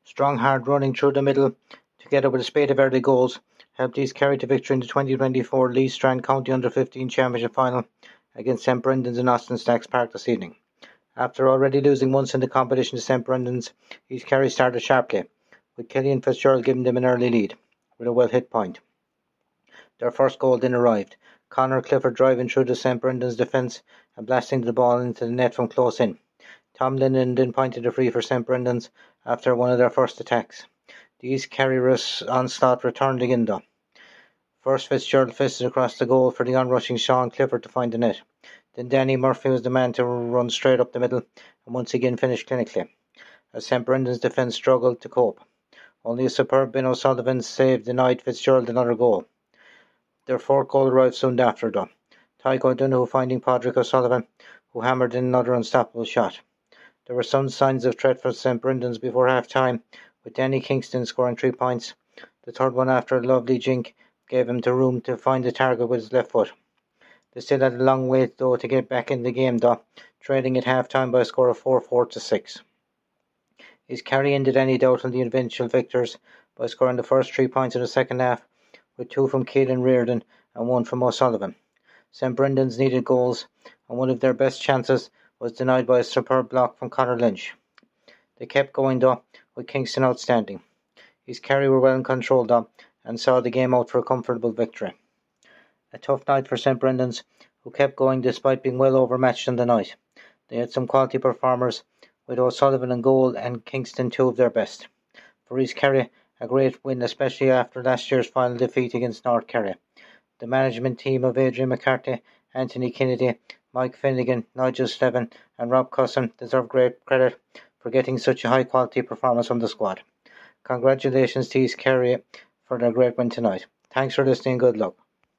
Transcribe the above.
Strong hard running through the middle, together with a spate of early goals, helped East Kerry to victory in the 2024 Lee Strand County Under-15 Championship Final against St Brendan's in Austin Stacks Park this evening. After already losing once in the competition to St Brendan's, East Kerry started sharply, with Killian Fitzgerald giving them an early lead, with a well-hit point. Their first goal then arrived, Conor Clifford driving through the St Brendan's defence and blasting the ball into the net from close in. Tom Linden then pointed a free for St Brendan's after one of their first attacks. The East Kerry onslaught returned again though. First Fitzgerald fisted across the goal for the onrushing Sean Clifford to find the net. Then Danny Murphy was the man to run straight up the middle and once again finish clinically, as St Brendan's defence struggled to cope. Only a superb Ben O'Sullivan save denied Fitzgerald another goal. Their fourth goal arrived soon after though, Tycho Donoghue finding Padraig O'Sullivan, who hammered in another unstoppable shot. There were some signs of threat for St Brendan's before half-time, with Danny Kingston scoring 3 points. The third one, after a lovely jink, gave him the room to find the target with his left foot. They still had a long way though to get back in the game though, trailing at half-time by a score of 4-4 to 6. East Kerry ended any doubt on the eventual victors by scoring the first 3 points in the second half, with 2 from Caelan Reardon and 1 from O'Sullivan. St Brendan's needed goals, and one of their best chances was denied by a superb block from Conor Lynch. They kept going though, with Kingston outstanding. East Kerry were well in control though, and saw the game out for a comfortable victory. A tough night for St Brendan's, who kept going despite being well overmatched in the night. They had some quality performers, with O'Sullivan in goal and Kingston 2 of their best. For East Kerry, a great win, especially after last year's final defeat against North Kerry. The management team of Adrian McCarthy, Anthony Kennedy, Mike Finnegan, Nigel Slevin and Rob Cusson deserve great credit for getting such a high quality performance from the squad. Congratulations to East Kerry for their great win tonight. Thanks for listening and good luck.